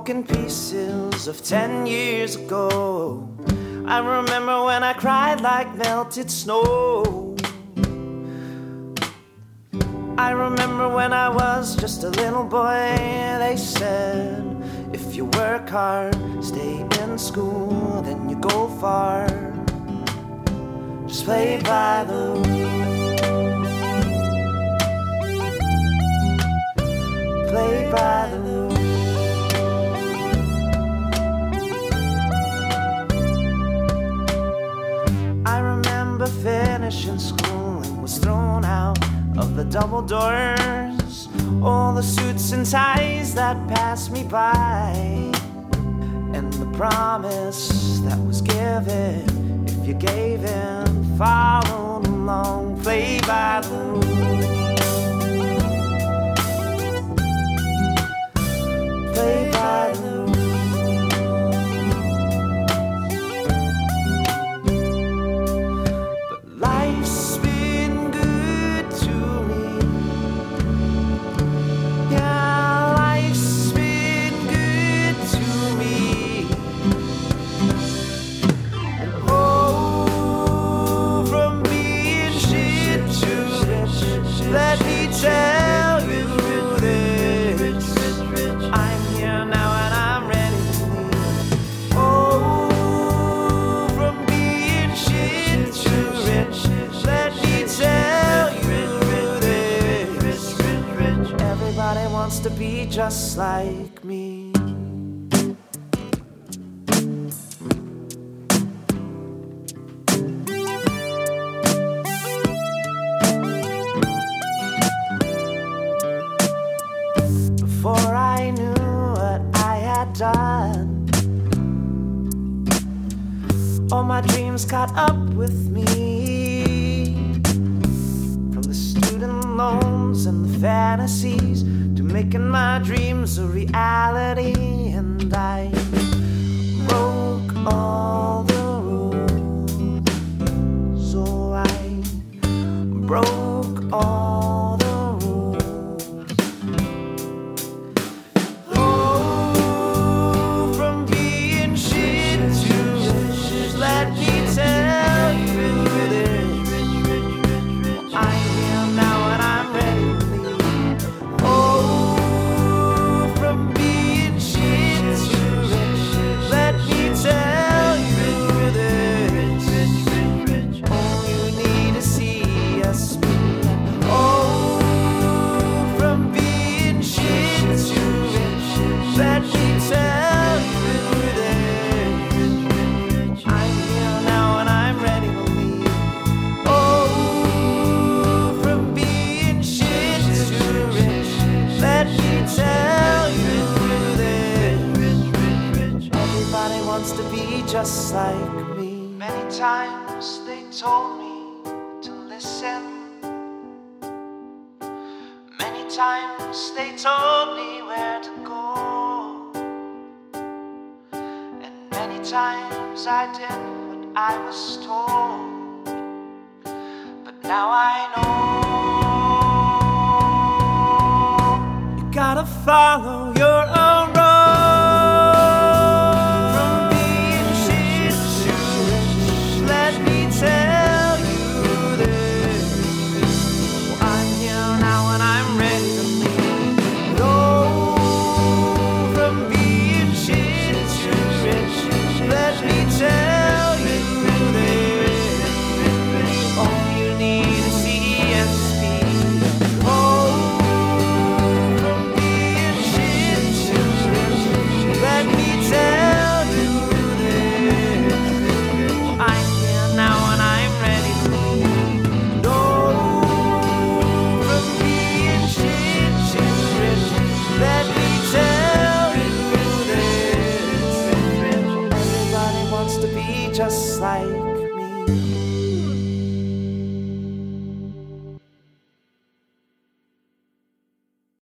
broken pieces of 10 years ago. I remember when I cried like melted snow. I remember when I was just a little boy. They said, if you work hard, stay in school, then you go far. Just play by the rules. Play by the rules. I remember finishing school and was thrown out of the double doors. All the suits and ties that passed me by, and the promise that was given, if you gave in, followed along. Play by the rules. Play by the rules. But life's been good to me. Yeah, life's been good to me. And oh, from being shit to rich, let me tell you this. I'm here now and I'm ready to leave. Oh, from being shit to rich, let me tell you this. Everybody wants to be just like me. Before I knew what I had done, all my dreams caught up with me. From the student loans and the fantasies to making my dreams a reality. And I broke all the rules. So I broke all the rules. Oh, from being shit to rich, let me tell you this. I'm here now and I'm ready to leave. Oh, from being shit to rich, let me tell you this. All you need to see us me. Oh, from being shit to rich, let me tell you this. I'm here now and I'm ready to leave. Oh, from being shit to rich, let me tell you this. Everybody wants to be just like me. Many times they told me to listen. Many times they told me where to go. And many times I did what I was told. But now I know you gotta follow your own road. From being shit to rich, let me tell you this. Well, I'm here now and I'm ready to leave. No, from being shit to rich, let me tell you this. All you need to see is speed. Oh, from being shit to rich, let me tell you this. I'm here now and I'm ready to leave. No, from being shit to rich, let me tell you this. Everybody wants to be just like me.